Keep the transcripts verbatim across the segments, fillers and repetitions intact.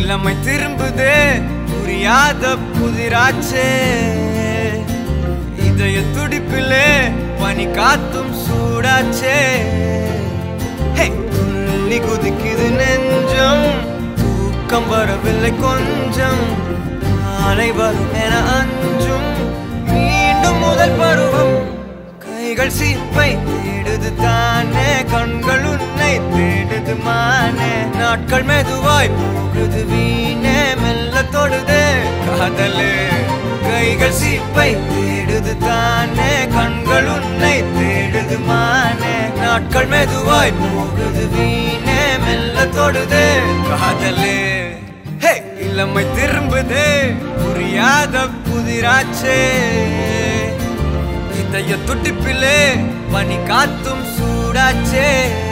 இளமை திரும்புதே புரியாத புதிராச்சே இதய துடிப்பிலே பனி காத்தும் சூடாச்சே துள்ளி குதிக்குது நெஞ்சம் தூக்கம் வரவில்லை கொஞ்சம் நாளை வரும் என அஞ்சும் மீண்டும் முதல் பருவம் கைகள் சீப்பை தேடுது தானே கண்கள் உன்னை தேடுது மானே நாட்கள் மெதுவாய் போகுது வீணே மெல்ல தொடுதே காதலே கைகள் சீப்பை தேடுது தானே கண்கள் உன்னை தேடுது மானே நாட்கள் மெதுவாய் போகுது வீணே மெல்ல தொடுதே காதலே இளமை திரும்புதே புரியாத புதிராச்சே இதய துடிப்பிலே பனி காத்தும் சூடாச்சே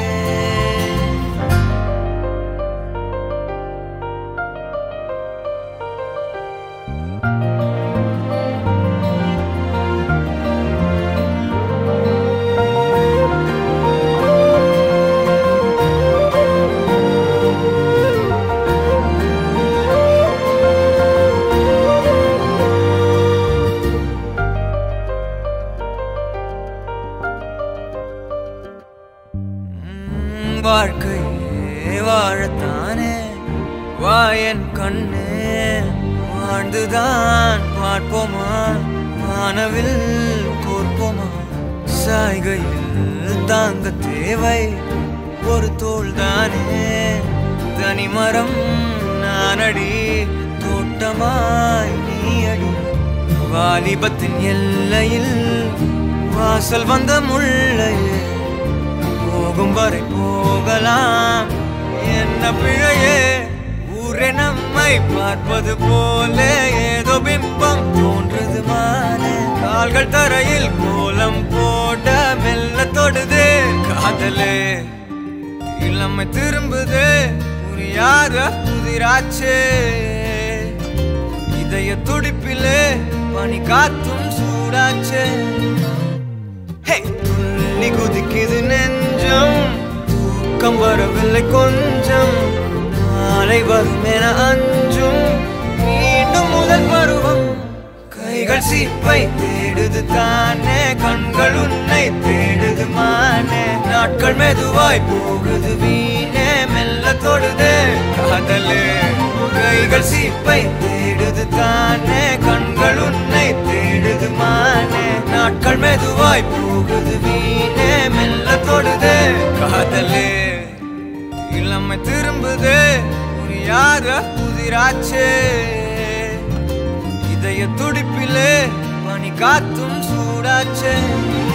வாழ்க்கையே வாழத்தானே வாயன் கண்ணே வாழ்ந்துதான் பார்ப்போமா வானவில் கோர்ப்போமா சாய்கையில் தாங்க தேவை ஒரு தோள்தானே தனிமரம் நானடி தோட்டமாய் நீ அடி வாலிபத்தின் எல்லையில் வாசல் வந்த முள்ளையே போகும் வரை போகலாம் என்ன பிழையே ஊரே நம்மை பார்ப்பது போல ஏதோ பிம்பம் தோன்றது மானே கால்கள் தரையில் கோலம் போட மெல்ல தொடுதே காதலே இளமை திரும்புதே புரியாத புதிராச்சே இதய துடிப்பிலே பனி காத்தும் சூடாச்சே துள்ளி குதிக்குது நெஞ்சம் தூக்கம் வரவில்லை கொஞ்சம் நாளை வரும் என அஞ்சும் மீண்டும் முதல் பருவம் கைகள் சீப்பை தேடுது தானே கண்கள் உன்னை தேடுது மானே நாட்கள் மெதுவாய் போகுது வீணே மெல்ல தொடுதே காதலே கைகள் சீப்பை தேடுது தானே கண்கள் உன்னை தேடுது மானே நாட்கள் மெதுவாய் போகுது வீணே மெல்ல தொடுதே காதலே இளமை திரும்புதே புரியாத புதிராச்சே இதய துடிப்பிலே பனி காத்தும் சூடாச்சே